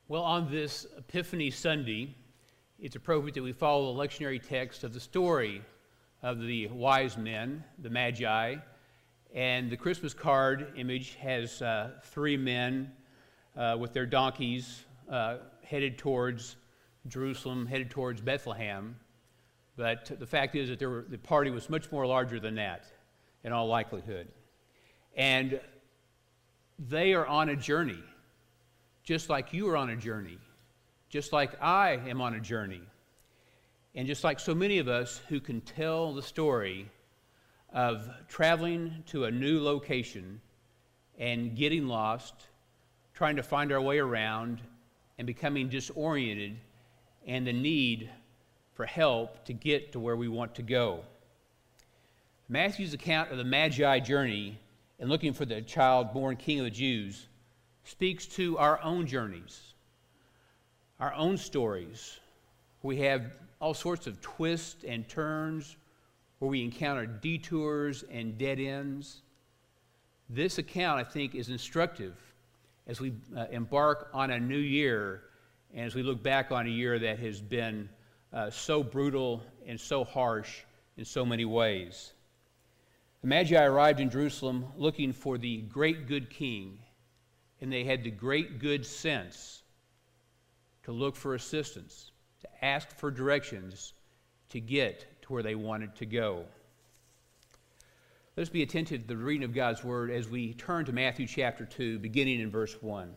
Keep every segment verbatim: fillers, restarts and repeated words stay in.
Well, on this Epiphany Sunday, it's appropriate that we follow the lectionary text of the story of the wise men, the Magi, and the Christmas card image has uh, three men uh, with their donkeys uh, headed towards Jerusalem, headed towards Bethlehem. But the fact is that there were, the party was much more larger than that, in all likelihood. And they are on a journey, just like you are on a journey, just like I am on a journey, and just like so many of us who can tell the story of traveling to a new location and getting lost, trying to find our way around, and becoming disoriented, and the need for help to get to where we want to go. Matthew's account of the Magi journey and looking for the child born King of the Jews speaks to our own journeys, our own stories. We have all sorts of twists and turns where we encounter detours and dead ends. This account, I think, is instructive as we uh, embark on a new year and as we look back on a year that has been uh, so brutal and so harsh in so many ways. The Magi arrived in Jerusalem looking for the great good king, and they had the great good sense to look for assistance, to ask for directions, to get to where they wanted to go. Let's be attentive to the reading of God's word as we turn to Matthew chapter two, beginning in verse one.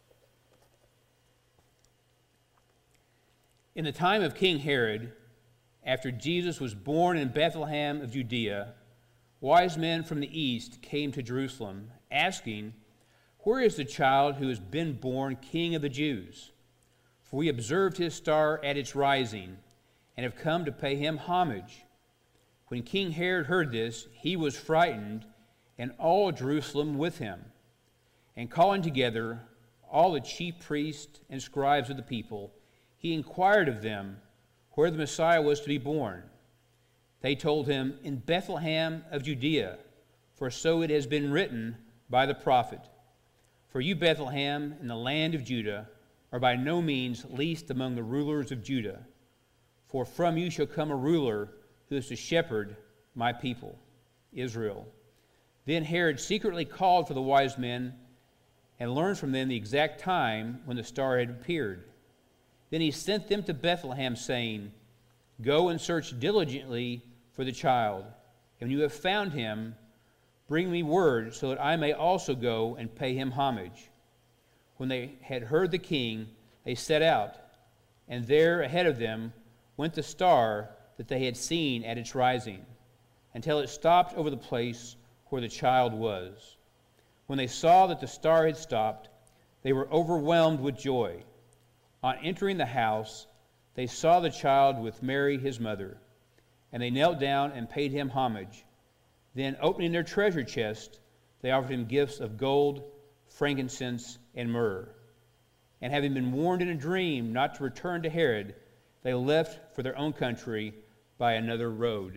In the time of King Herod, after Jesus was born in Bethlehem of Judea, wise men from the east came to Jerusalem, asking, "Where is the child who has been born King of the Jews? For we observed his star at its rising, and have come to pay him homage." When King Herod heard this, he was frightened, and all Jerusalem with him. And calling together all the chief priests and scribes of the people, he inquired of them where the Messiah was to be born. They told him, "In Bethlehem of Judea, for so it has been written by the prophet. For you, Bethlehem, in the land of Judah, are by no means least among the rulers of Judah. For from you shall come a ruler who is to shepherd my people, Israel." Then Herod secretly called for the wise men and learned from them the exact time when the star had appeared. Then he sent them to Bethlehem, saying, "Go and search diligently for the child, and when you have found him, bring me word so that I may also go and pay him homage." When they had heard the king, they set out, and there ahead of them went the star that they had seen at its rising, until it stopped over the place where the child was. When they saw that the star had stopped, they were overwhelmed with joy. On entering the house, they saw the child with Mary his mother, and they knelt down and paid him homage. Then, opening their treasure chest, they offered him gifts of gold, frankincense, and myrrh. And having been warned in a dream not to return to Herod, they left for their own country by another road.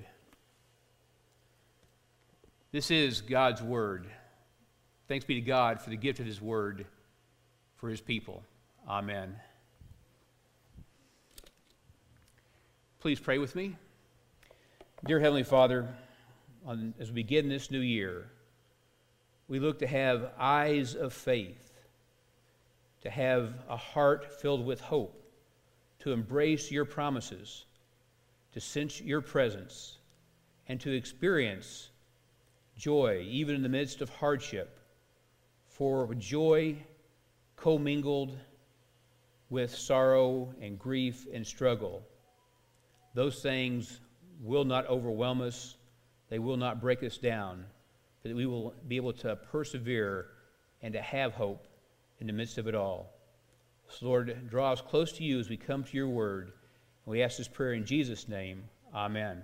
This is God's word. Thanks be to God for the gift of his word for his people. Amen. Please pray with me. Dear Heavenly Father, on, as we begin this new year, we look to have eyes of faith, to have a heart filled with hope, to embrace your promises, to sense your presence, and to experience joy even in the midst of hardship, for joy commingled with sorrow and grief and struggle. Those things will not overwhelm us, they will not break us down, but we will be able to persevere and to have hope in the midst of it all. So Lord, draw us close to you as we come to your word. And we ask this prayer in Jesus' name. Amen.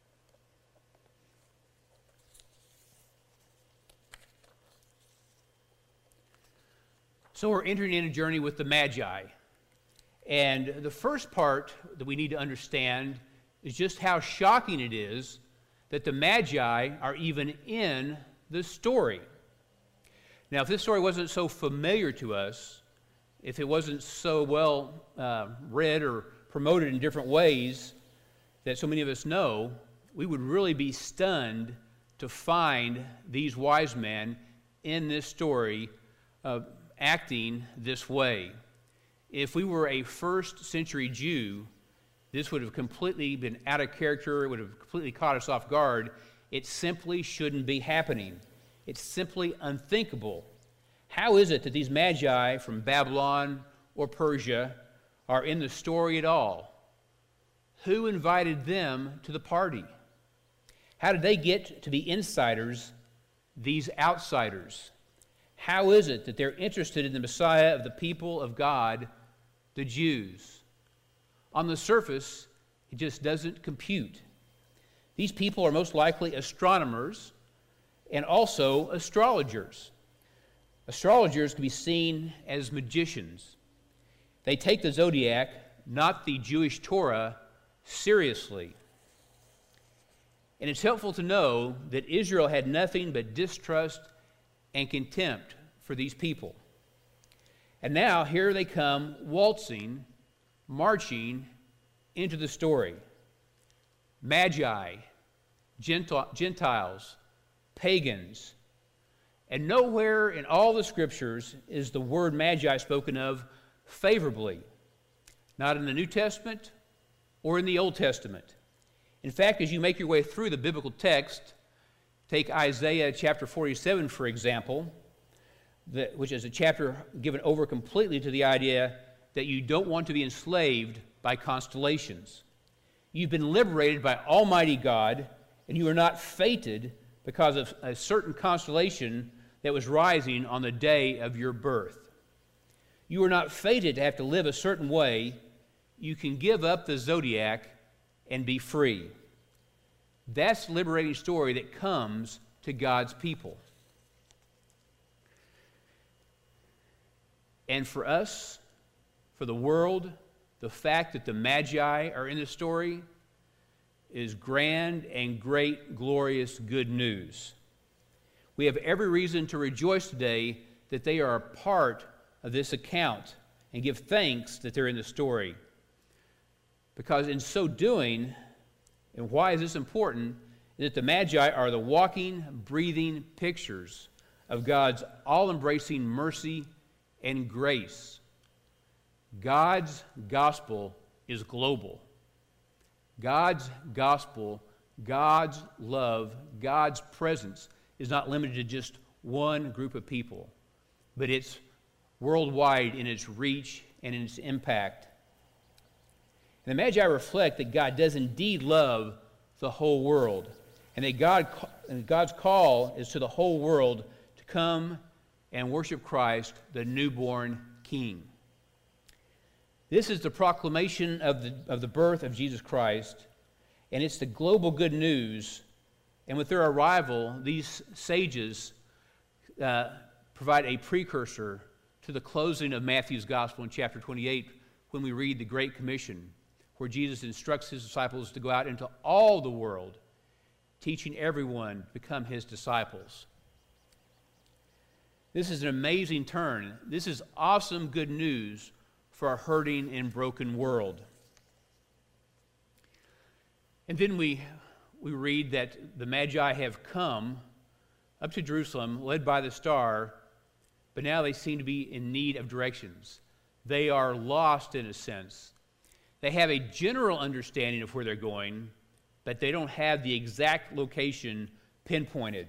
So we're entering in a journey with the Magi. And the first part that we need to understand is just how shocking it is that the Magi are even in the story. Now, if this story wasn't so familiar to us, if it wasn't so well uh, read or promoted in different ways that so many of us know, we would really be stunned to find these wise men in this story uh, acting this way. If we were a first century Jew, this would have completely been out of character. It would have completely caught us off guard. It simply shouldn't be happening. It's simply unthinkable. How is it that these magi from Babylon or Persia are in the story at all? Who invited them to the party? How did they get to be insiders, these outsiders? How is it that they're interested in the Messiah of the people of God, the Jews? On the surface, it just doesn't compute. These people are most likely astronomers and also astrologers. Astrologers can be seen as magicians. They take the zodiac, not the Jewish Torah, seriously. And it's helpful to know that Israel had nothing but distrust and contempt for these people. And now here they come waltzing, marching into the story. Magi, Gentiles, pagans. And nowhere in all the scriptures is the word magi spoken of favorably. Not in the New Testament or in the Old Testament. In fact, as you make your way through the biblical text, take Isaiah chapter forty-seven, for example, that, which is a chapter given over completely to the idea that you don't want to be enslaved by constellations. You've been liberated by Almighty God, and you are not fated because of a certain constellation that was rising on the day of your birth. You are not fated to have to live a certain way. You can give up the zodiac and be free. That's the liberating story that comes to God's people. And for us, for the world, the fact that the Magi are in the story is grand and great, glorious good news. We have every reason to rejoice today that they are a part of this account and give thanks that they're in the story. Because in so doing, and why is this important, is that the Magi are the walking, breathing pictures of God's all-embracing mercy and grace. God's gospel is global. God's gospel, God's love, God's presence is not limited to just one group of people, but it's worldwide in its reach and in its impact. And the Magi reflect that God does indeed love the whole world, and that God, and God's call is to the whole world to come and worship Christ, the newborn King. This is the proclamation of the, of the birth of Jesus Christ, and it's the global good news. And with their arrival, these sages uh, provide a precursor to the closing of Matthew's Gospel in chapter twenty-eight, when we read the Great Commission, where Jesus instructs his disciples to go out into all the world, teaching everyone to become his disciples. This is an amazing turn. This is awesome good news for a hurting and broken world. And then we, we read that the Magi have come up to Jerusalem, led by the star, but now they seem to be in need of directions. They are lost in a sense. They have a general understanding of where they're going, but they don't have the exact location pinpointed.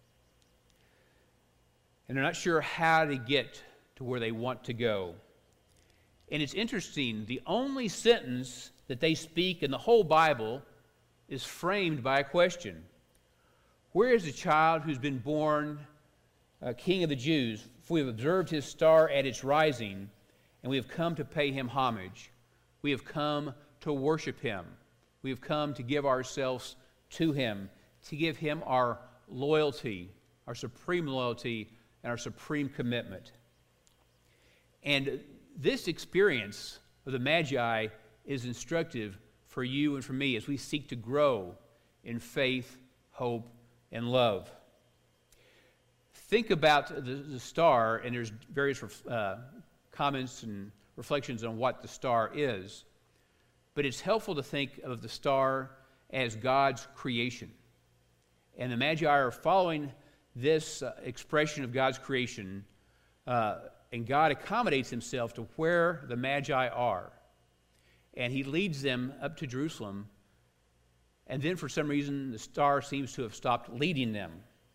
And they're not sure how to get to where they want to go. And it's interesting, the only sentence that they speak in the whole Bible is framed by a question. Where is the child who's been born uh, King of the Jews? For we have observed his star at its rising, and we have come to pay him homage. We have come to worship him. We have come to give ourselves to him, to give him our loyalty, our supreme loyalty, and our supreme commitment. And this experience of the Magi is instructive for you and for me as we seek to grow in faith, hope, and love. Think about the, the star, and there's various uh, comments and reflections on what the star is, but it's helpful to think of the star as God's creation. And the Magi are following this uh, expression of God's creation, uh, and God accommodates himself to where the Magi are. And he leads them up to Jerusalem, and then for some reason the star seems to have stopped leading them.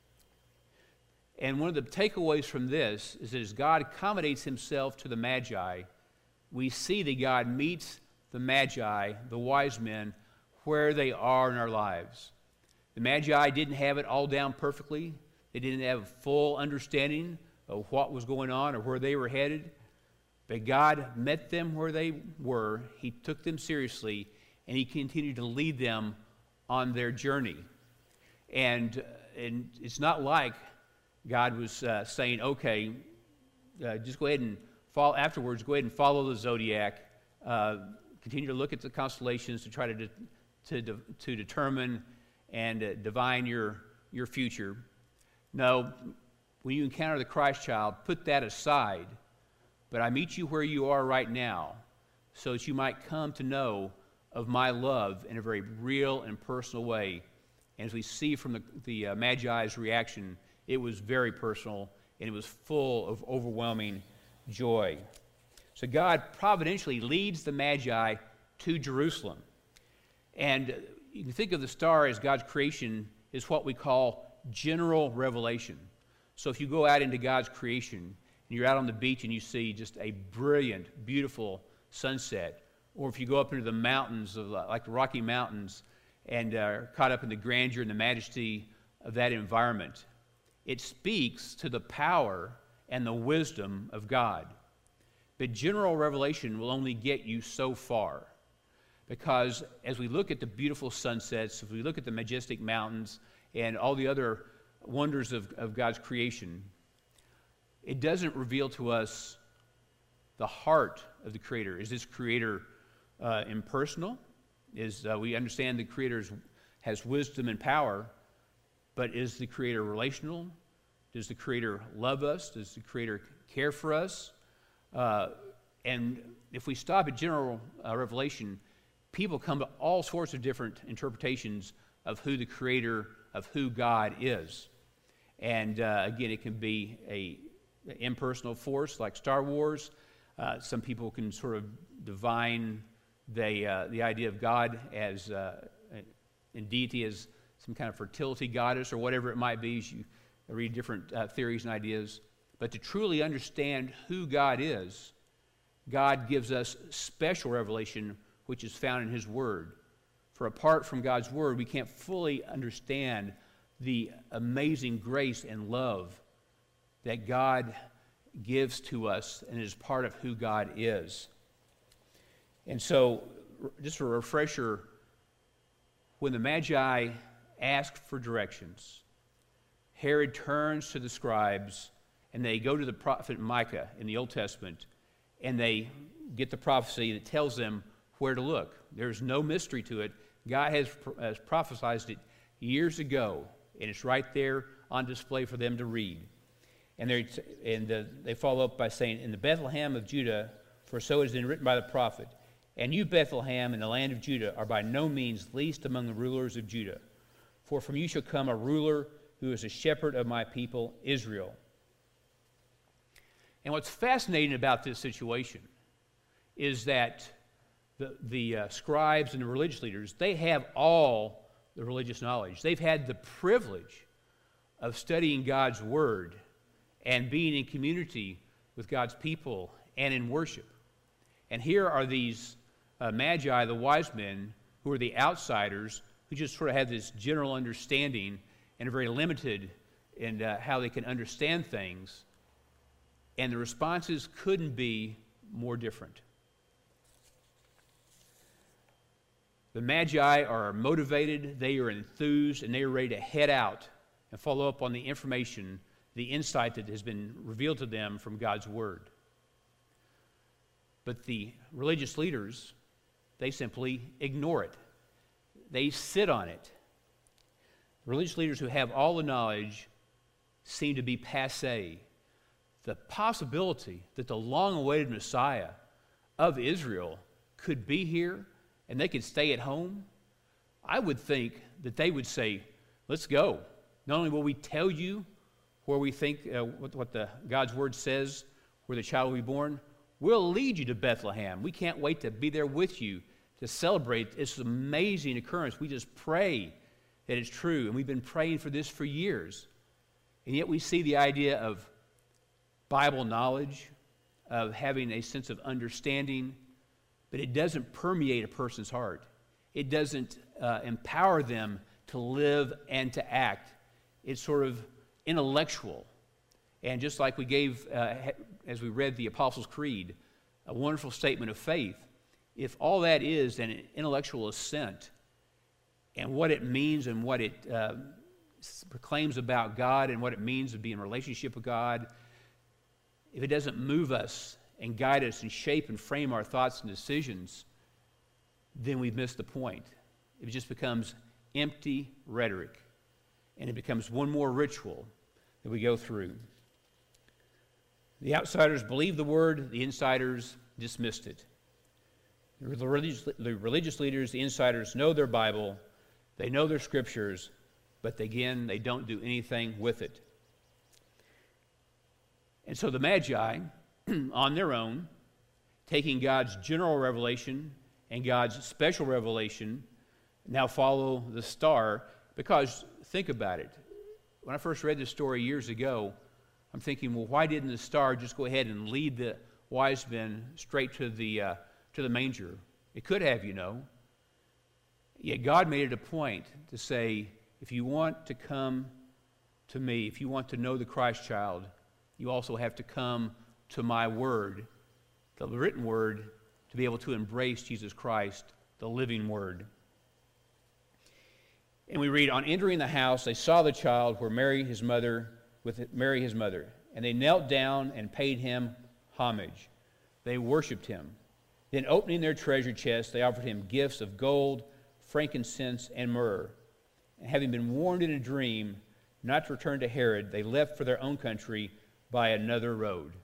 And one of the takeaways from this is that as God accommodates himself to the Magi, we see that God meets the Magi, the wise men, where they are in our lives. The Magi didn't have it all down perfectly. They didn't have a full understanding of what was going on or where they were headed. But God met them where they were. He took them seriously, and he continued to lead them on their journey. And, and it's not like God was uh, saying, okay, uh, just go ahead and follow, afterwards, go ahead and follow the zodiac, uh, continue to look at the constellations to try to, de- to, de- to determine and uh, divine your, your future. No, when you encounter the Christ child, put that aside. But I meet you where you are right now so that you might come to know of my love in a very real and personal way. And as we see from the, the uh, Magi's reaction, it was very personal, and it was full of overwhelming joy. So God providentially leads the Magi to Jerusalem. And you can think of the star as God's creation is what we call general revelation. So if you go out into God's creation, and you're out on the beach and you see just a brilliant, beautiful sunset, or if you go up into the mountains, of like the Rocky Mountains, and are caught up in the grandeur and the majesty of that environment, it speaks to the power and the wisdom of God. But general revelation will only get you so far, because as we look at the beautiful sunsets, if we look at the majestic mountains and all the other wonders of, of God's creation, it doesn't reveal to us the heart of the Creator. Is this Creator uh, impersonal? Is uh, we understand the Creator has wisdom and power, but is the Creator relational? Does the Creator love us? Does the Creator care for us? Uh, and if we stop at general uh, revelation, people come to all sorts of different interpretations of who the Creator, of who God is. And uh, again, it can be a impersonal force like Star Wars. Uh, some people can sort of divine the, uh, the idea of God as, uh, in deity as some kind of fertility goddess or whatever it might be. You read different uh, theories and ideas. But to truly understand who God is, God gives us special revelation, which is found in His Word. For apart from God's Word, we can't fully understand the amazing grace and love that God gives to us and is part of who God is. And so, just a refresher, when the Magi ask for directions, Herod turns to the scribes, and they go to the prophet Micah in the Old Testament, and they get the prophecy that tells them where to look. There's no mystery to it. God has, has prophesied it years ago, and it's right there on display for them to read. And, and uh, they follow up by saying, in the Bethlehem of Judah, for so it has been written by the prophet, and you, Bethlehem, in the land of Judah, are by no means least among the rulers of Judah. For from you shall come a ruler who is a shepherd of my people, Israel. And what's fascinating about this situation is that the, the uh, scribes and the religious leaders, they have all the religious knowledge. They've had the privilege of studying God's Word and being in community with God's people and in worship. And here are these uh, magi, the wise men, who are the outsiders, who just sort of have this general understanding and are very limited in uh, how they can understand things. And the responses couldn't be more different. The Magi are motivated, they are enthused, and they are ready to head out and follow up on the information, the insight that has been revealed to them from God's Word. But the religious leaders, they simply ignore it. They sit on it. Religious leaders who have all the knowledge seem to be passé. the possibility that the long-awaited Messiah of Israel could be here and they could stay at home, I would think that they would say, let's go. Not only will we tell you where we think, uh, what, what the God's word says, where the child will be born, we'll lead you to Bethlehem. We can't wait to be there with you to celebrate this amazing occurrence. We just pray that it's true, and we've been praying for this for years. And yet we see the idea of Bible knowledge, of having a sense of understanding, but it doesn't permeate a person's heart. It doesn't uh, empower them to live and to act. It's sort of intellectual. And just like we gave, uh, as we read the Apostles' Creed, a wonderful statement of faith, if all that is an intellectual assent and what it means and what it uh, proclaims about God and what it means to be in relationship with God, if it doesn't move us and guide us and shape and frame our thoughts and decisions, then we've missed the point. It just becomes empty rhetoric, and it becomes one more ritual that we go through. The outsiders believed the word, the insiders dismissed it. The religious, the religious leaders, the insiders know their Bible, they know their scriptures, but again, they don't do anything with it. And so the Magi, on their own, taking God's general revelation and God's special revelation, now follow the star, because think about it. When I first read this story years ago, I'm thinking, well, why didn't the star just go ahead and lead the wise men straight to the uh, to the manger? It could have, you know. Yet God made it a point to say, if you want to come to me, if you want to know the Christ child, you also have to come to my word, the written word, to be able to embrace Jesus Christ, the living word. And we read, on entering the house, they saw the child where Mary, his mother, with Mary, his mother, and they knelt down and paid him homage. They worshipped him. Then, opening their treasure chest, they offered him gifts of gold, frankincense, and myrrh. And having been warned in a dream not to return to Herod, they left for their own country by another road.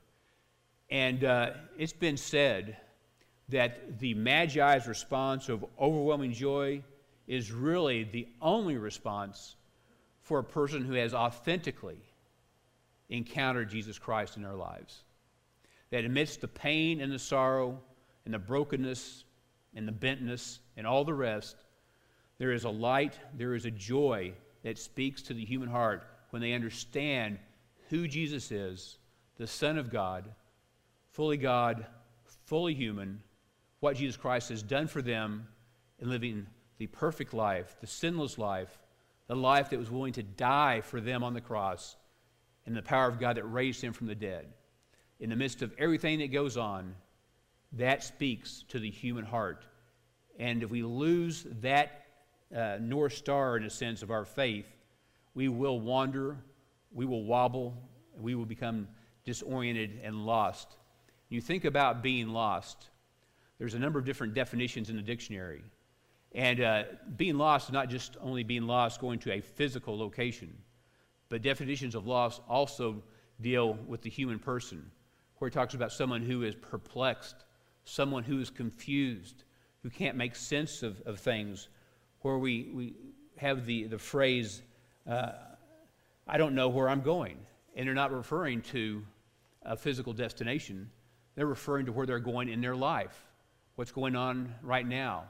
And uh, it's been said that the Magi's response of overwhelming joy is really the only response for a person who has authentically encountered Jesus Christ in their lives. That amidst the pain and the sorrow and the brokenness and the bentness and all the rest, there is a light, there is a joy that speaks to the human heart when they understand who Jesus is, the Son of God, fully God, fully human, what Jesus Christ has done for them in living the perfect life, the sinless life, the life that was willing to die for them on the cross, and the power of God that raised him from the dead. In the midst of everything that goes on, that speaks to the human heart. And if we lose that uh, North Star, in a sense, of our faith, we will wander, we will wobble, and we will become disoriented and lost. You think about being lost. There's a number of different definitions in the dictionary. And uh, being lost is not just only being lost going to a physical location, but definitions of loss also deal with the human person, where it talks about someone who is perplexed, someone who is confused, who can't make sense of, of things, where we, we have the, the phrase, uh, I don't know where I'm going. And they're not referring to a physical destination. They're referring to where they're going in their life, what's going on right now.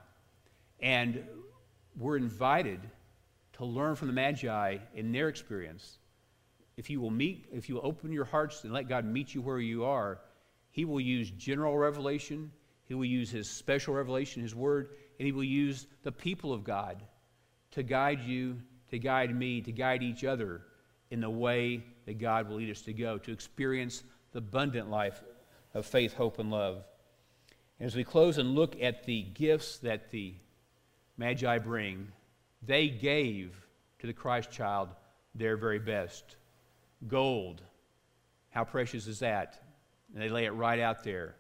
And we're invited to learn from the Magi in their experience. If you will meet, if you will open your hearts and let God meet you where you are, he will use general revelation, he will use his special revelation, his word, and he will use the people of God to guide you, to guide me, to guide each other in the way that God will lead us to go, to experience the abundant life of faith, hope, and love. And as we close and look at the gifts that the Magi bring, they gave to the Christ child their very best. Gold, how precious is that? And they lay it right out there.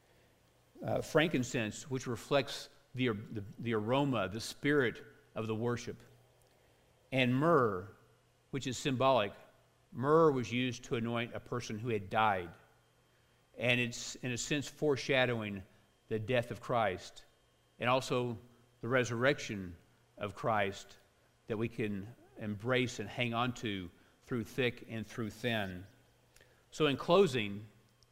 Uh, frankincense, which reflects the, the, the aroma, the spirit of the worship. And myrrh, which is symbolic Myrrh was used to anoint a person who had died. And it's, in a sense, foreshadowing the death of Christ and also the resurrection of Christ that we can embrace and hang on to through thick and through thin. So in closing,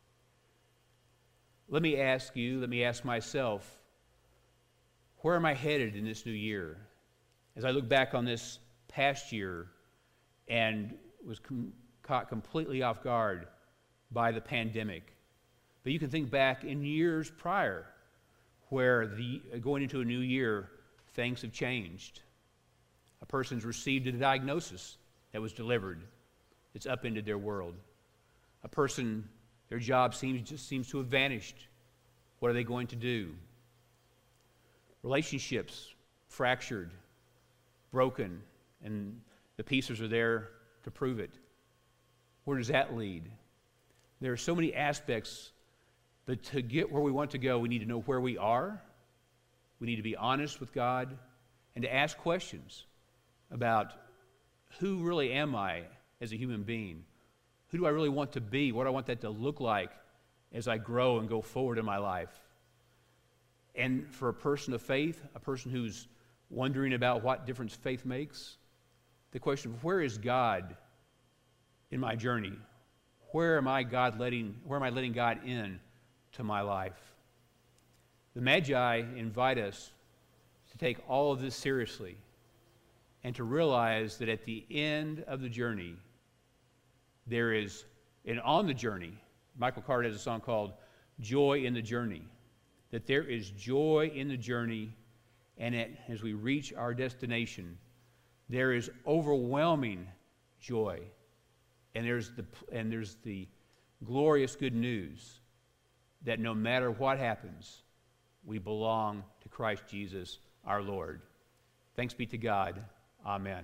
let me ask you, let me ask myself, where am I headed in this new year? As I look back on this past year and was com- caught completely off guard by the pandemic. But you can think back in years prior where the going into a new year, things have changed. A person's received a diagnosis that was delivered. It's upended their world. A person, their job seems just seems to have vanished. What are they going to do? Relationships fractured, broken, and the pieces are there to prove it. Where does that lead? There are so many aspects, but to get where we want to go, we need to know where we are. We need to be honest with God and to ask questions about who really am I as a human being? Who do I really want to be? What do I want that to look like as I grow and go forward in my life? And for a person of faith, a person who's wondering about what difference faith makes, the question of where is God in my journey? Where am I God letting, where am I letting God in to my life? The Magi invite us to take all of this seriously and to realize that at the end of the journey, there is, and on the journey, Michael Card has a song called Joy in the Journey, that there is joy in the journey, and it, as we reach our destination, there is overwhelming joy, and there's the, and there's the glorious good news that no matter what happens, we belong to Christ Jesus our Lord. Thanks be to God. Amen.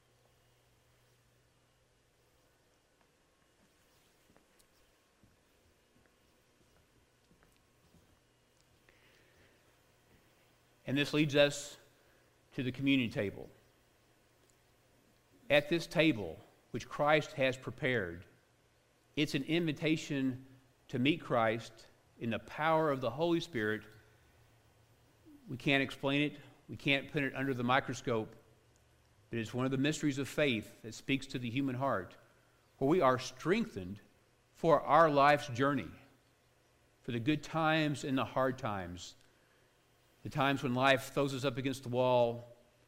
And this leads us to the communion table. At this table, which Christ has prepared, it's an invitation to meet Christ in the power of the Holy Spirit. We can't explain it. We can't put it under the microscope. But it's one of the mysteries of faith that speaks to the human heart, where we are strengthened for our life's journey, for the good times and the hard times, the times when life throws us up against the wall,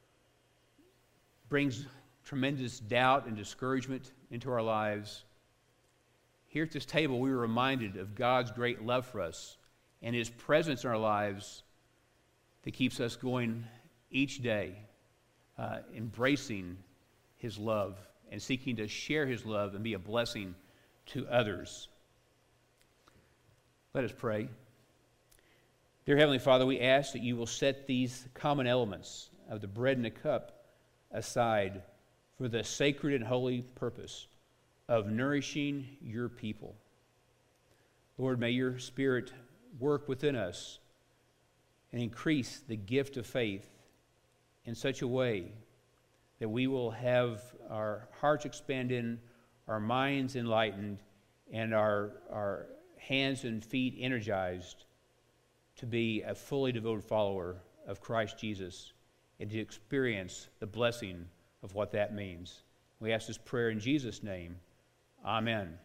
brings tremendous doubt and discouragement into our lives. Here at this table, we were reminded of God's great love for us and His presence in our lives that keeps us going each day, uh, embracing His love and seeking to share His love and be a blessing to others. Let us pray. Dear Heavenly Father, we ask that you will set these common elements of the bread and the cup aside for the sacred and holy purpose of nourishing your people. Lord, may your Spirit work within us and increase the gift of faith in such a way that we will have our hearts expanded, our minds enlightened, and our, our hands and feet energized to be a fully devoted follower of Christ Jesus and to experience the blessing of what that means. We ask this prayer in Jesus' name. Amen.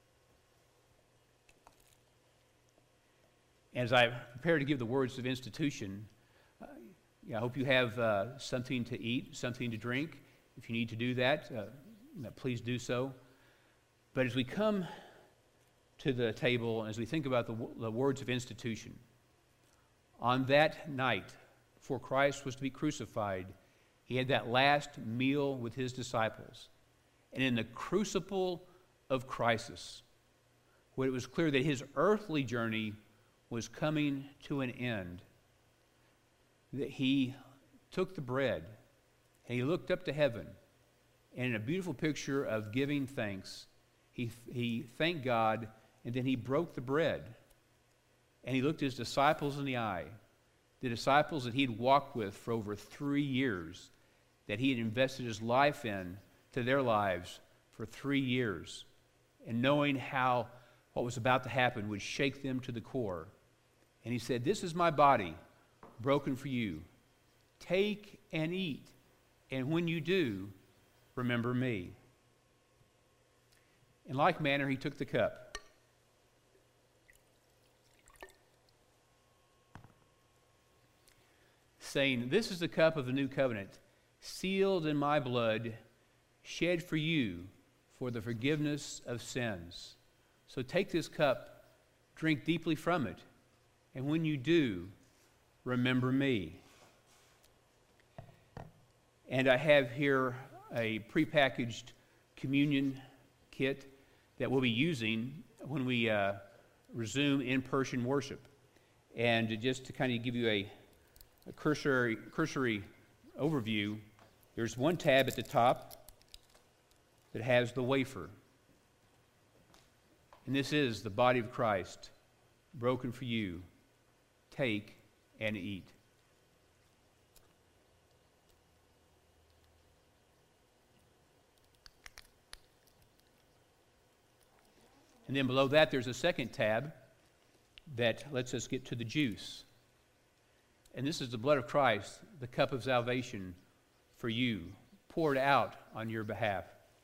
As I prepare to give the words of institution, uh, yeah, I hope you have uh, something to eat, something to drink. If you need to do that, uh, please do so. But as we come to the table, as we think about the, the words of institution, on that night before Christ was to be crucified, he had that last meal with his disciples. And in the crucible of crisis, when it was clear that his earthly journey was coming to an end, that he took the bread and he looked up to heaven, and in a beautiful picture of giving thanks, he, he thanked God, and then he broke the bread. And he looked his disciples in the eye, the disciples that he'd walked with for over three years, that he had invested his life in to their lives for three years, and knowing how what was about to happen would shake them to the core. And he said, "This is my body, broken for you. Take and eat, and when you do, remember me." In like manner, he took the cup. Saying, "This is the cup of the new covenant, sealed in my blood, shed for you for the forgiveness of sins. So take this cup, drink deeply from it, and when you do, remember me." And I have here a prepackaged communion kit that we'll be using when we uh, resume in-person worship. And just to kind of give you a, a cursory, cursory overview, there's one tab at the top that has the wafer. And this is the body of Christ, broken for you. Take and eat. And then below that, there's a second tab that lets us get to the juice. And this is the blood of Christ, the cup of salvation for you, poured out on your behalf.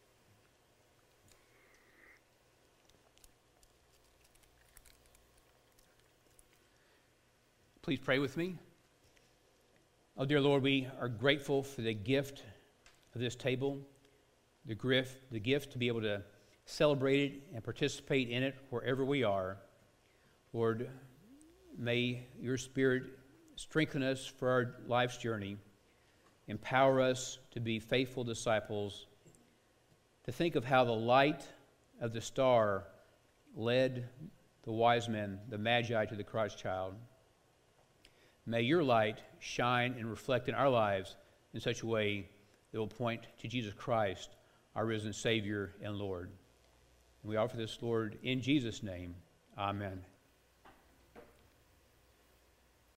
Please pray with me. Oh, dear Lord, we are grateful for the gift of this table, the gift, the gift to be able to celebrate it and participate in it wherever we are. Lord, may your Spirit strengthen us for our life's journey, empower us to be faithful disciples, to think of how the light of the star led the wise men, the Magi, to the Christ child. May your light shine and reflect in our lives in such a way that will point to Jesus Christ, our risen Savior and Lord. And we offer this, Lord, in Jesus' name. Amen.